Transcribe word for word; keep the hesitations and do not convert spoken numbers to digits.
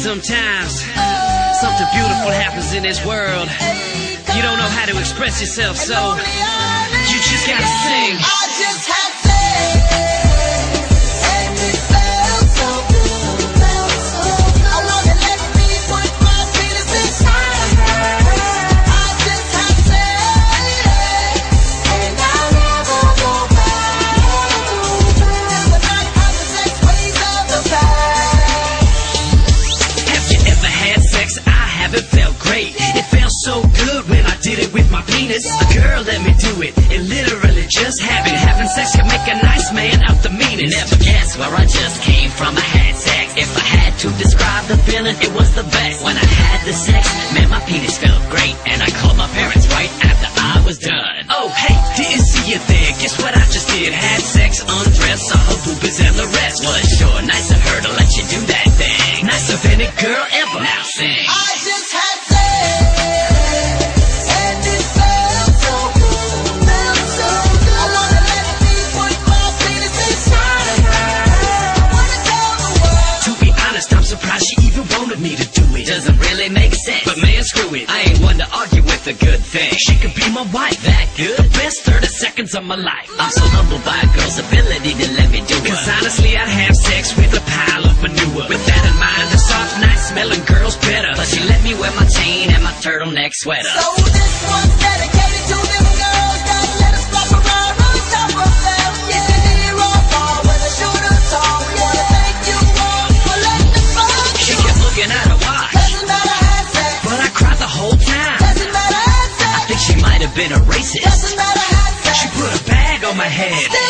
Sometimes something beautiful happens in this world. You don't know how to express yourself, so you just gotta sing. I just had sex, and it felt so good, felt so good. I wanna let me put my penis inside her. I just had sex, and I'll never go back. Till the night of the sex ways of the past. Have you ever had sex? I haven't felt great. It felt so good when I did it with my penis. A girl let me do it. It literally just happened. Having sex can make a nice man out the meanest. Never guess where I just came from. I had sex. If I had to describe the feeling, it was the best. When I had the sex, man, my penis felt great. And I called my parents right after I was done. Oh, hey, didn't see you there. Guess what I just did? Had sex, undressed, saw her boobies and the rest. Was sure nice of her to let you do that thing. Nice of any girl ever. Now sing. I just had sex, and it felt so good, felt so good. I wanna let me put my penis inside of her. I wanna tell the world. To be honest, I'm surprised she even wanted me to do it. Doesn't really make sense. But man, screw it. I ain't one to argue with a good thing. She could be my wife. That good? The best thirty seconds of my life. I'm so humbled by a girl's ability to let me do it. Cause honestly, I'd have sex with a pile of manure. With that in mind, the soft night smelling girl's better. But she let me wear my chain and my turtleneck sweater. So this one's dedicated to them girls that let us flop around on top of them. If you near or far, whether short or tall, we wanna thank you all for letting us fuck. She kept looking at her watch, Doesn't matter, had sex. But I cried the whole time. Doesn't matter, had sex. I think she might have been a racist. Doesn't matter, had sex. She put a bag on my head.